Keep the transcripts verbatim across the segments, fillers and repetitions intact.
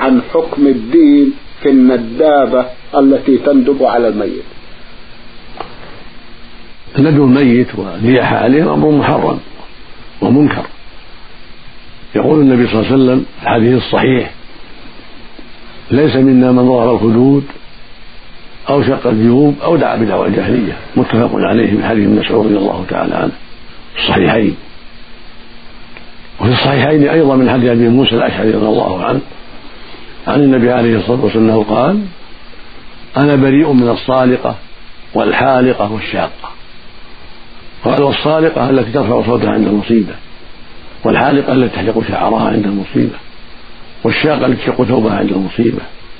عن حكم الدين في الندابة التي تندب على الميت. ندب الميت والنياحة عليه أمر محرم ومنكر. يقول النبي صلى الله عليه وسلم في الحديث الصحيح: ليس منا من ظهر الخدود أو شق الجيوب أو دعا بدعوى الجاهلية. متفق عليه من حديث ابن مسعود رضي الله تعالى عنه في الصحيحين. وفي الصحيحين أيضا من حديث أبي موسى الأشعري رضي الله عنه عن النبي عليه الصلاة والسلام قال: أنا بريء من الصالقة والحالقة والشاقة. قال: والصالقة التي ترفع صوتها عند المصيبة، والحالقة التي تحلق شعرها عند المصيبة، والشاقة التي تشق ثوبها عند المصيبة.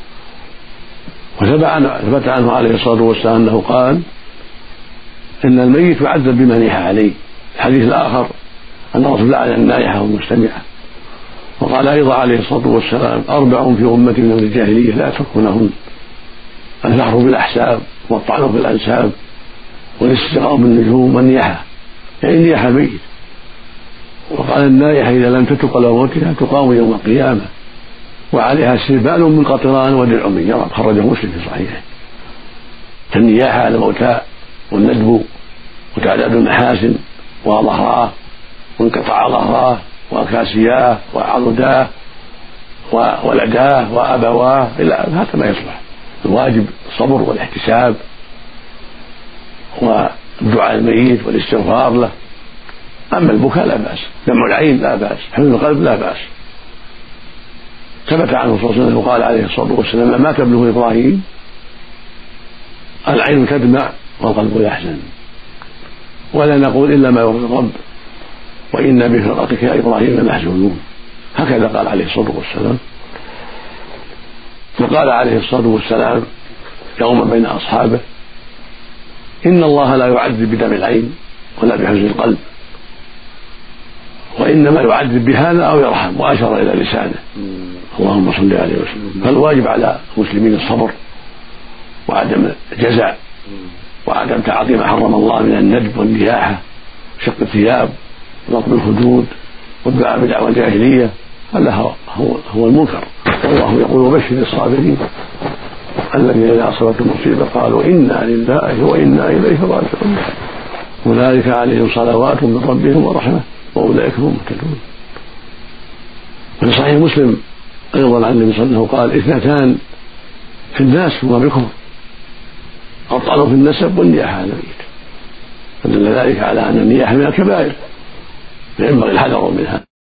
وثبت عنه عليه الصلاة والسلام أنه قال: إن الميت يعذب بما نيح عليه. الحديث الآخر أن الرسول لعن النائحة والمستمعة. وقال أيضا عليه الصلاة والسلام: أربع في أمتي من الجاهلية لا تركونهن: الفخر بالأحساب، والطعن في الأنساب، والاستسقاء بالنجوم، والنياحة يعني نياحة الميت. وقال: النائحة إذا لم تتق على موتها تقام يوم القيامة وعليها سربال من قطران ودرع من جرب. خرجه مسلم في صحيحه. فالنياحة على الموتى والندب وتعداد المحاسن وظهراه وانقطاع ظهراه وكاسياه وعضداه وولداه وأبواه إلى هذا ما يصلح. الواجب الصبر والاحتساب والدعاء الميت والاستغفار له. أما البكاء لا بأس، دمع العين لا بأس، حزن القلب لا بأس. ثبت عنه صلى الله عليه وسلم وقال عليه الصلاة والسلام: لما مات ابنه إبراهيم العين تدمع والقلب يحزن، ولا نقول إلا ما يرضي الرب، وإنا بفراقك يا إبراهيم لمحزونون. هكذا قال عليه الصلاة والسلام. وقال عليه الصلاة والسلام يوما بين أصحابه: إن الله لا يعذب بدمع العين ولا بحزن القلب، وإنما يعذب بهذا أو يرحم، وأشار إلى لسانه. اللهم صل عليه وسلم. فالواجب على المسلمين الصبر وعدم الجزع وعدم تعاطي ما حرم الله من الندب والنياحة، شق الثياب ونطب الخدود والدعاء بدعوى الجاهلية. هذا هو, هو, هو المنكر. والله يقول: وبشر الصابرين الذين إذا أصابت المصيبة قالوا إنا لله وإنا إليه راجعون أولئك عليهم صلوات من ربهم ورحمة وأولئك هم المهتدون. وفي صحيح مسلم أيضا عن النبي صلى الله عليه وسلم قال: اثنتان في الناس هما بالكفر: الطعن في النسب والنياحة على الميت. فدل ذلك على أن النياحة من الكبائر فينبغي الحذر منها.